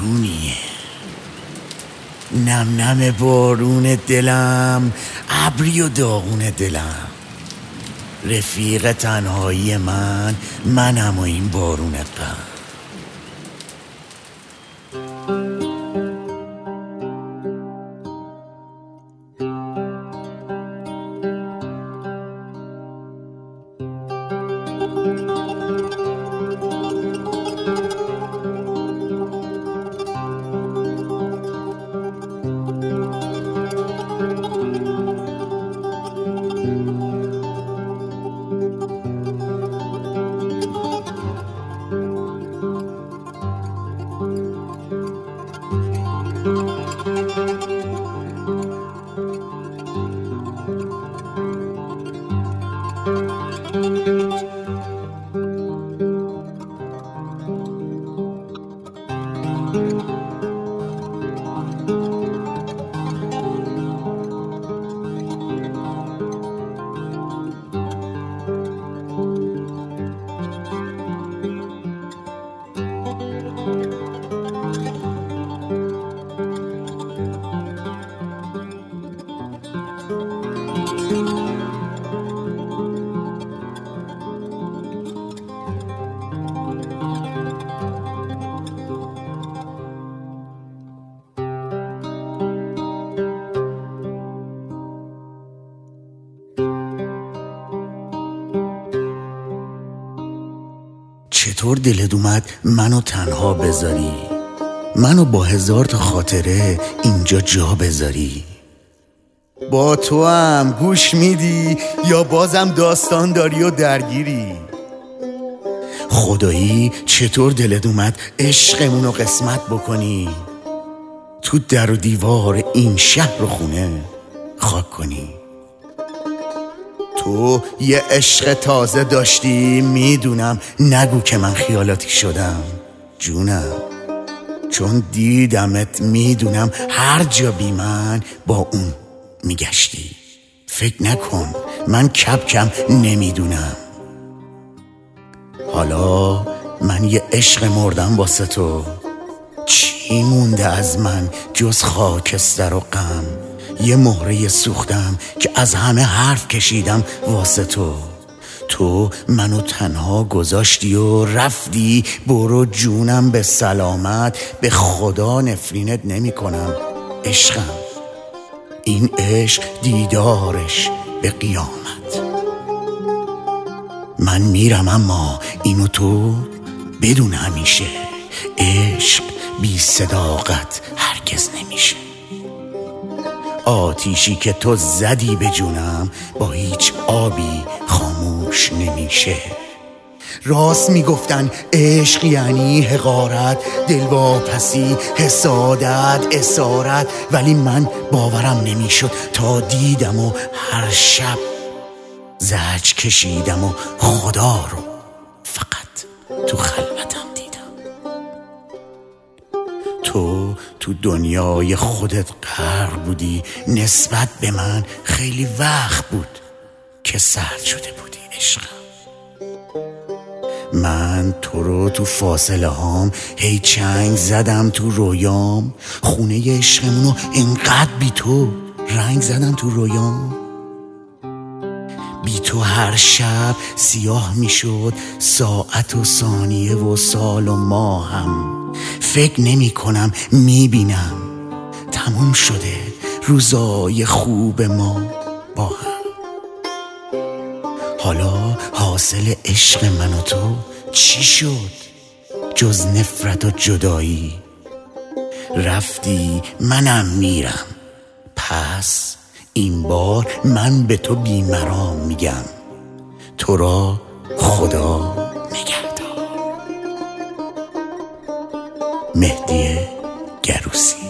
بارونیه، نم نم بارون دلم، ابری و داغون دلم، رفیق تنهایی منم و این بارون غم. چطور دلت اومد منو تنها بذاری، منو با 1000 تا خاطره اینجا جا بذاری؟ با تو هم گوش میدی یا بازم داستان داری و درگیری؟ خدایی چطور دلت اومد عشقمونو قسمت بکنی، تو در و دیوار این شهر و خونه خاک کنی؟ تو یه عشق تازه داشتی، میدونم، نگو که من خیالاتی شدم جونم، چون دیدمت میدونم هر جا بی من با اون میگشتی. فکر نکن من کم نمیدونم. حالا من یه عشق مردم واسه تو، چی مونده از من جز خاکستر و غم؟ یه مهره سوختم که از همه حرف کشیدم واسه تو. تو منو تنها گذاشتی و رفتی، برو جونم به سلامت، به خدا نفرینت نمی کنم عشقم، این عشق دیدارش به قیامت. من میرم اما اینو تو بدون همیشه، عشق بی صداقت هرگز نمیشه. آتیشی که تو زدی به جونم با هیچ آبی خاموش نمیشه. راست میگفتن عشق یعنی حقارت، دلواپسی، حسادت، اسارت، ولی من باورم نمیشد تا دیدم و هر شب زجر کشیدم و خدا رو فقط تو خلوتم دیدم. تو دنیای خودت غرق بودی، نسبت به من خیلی وقت بود که سرد شده بودی عشقم. من تو رو تو فاصله هام هی چنگ زدم تو رویام، خونه عشقمونو انقدر بی تو رنگ زدم تو رویام. بی تو هر شب سیاه می شد ساعت و ثانیه و سال و ماهم. فکر نمی کنم می بینم تموم شده روزای خوب ما با هم. حالا حاصل عشق من و تو چی شد جز نفرت و جدایی؟ رفتی منم میرم، پس این بار من به تو بیمرام میگم، تو را خدا نگهدار. مهدی گروسی.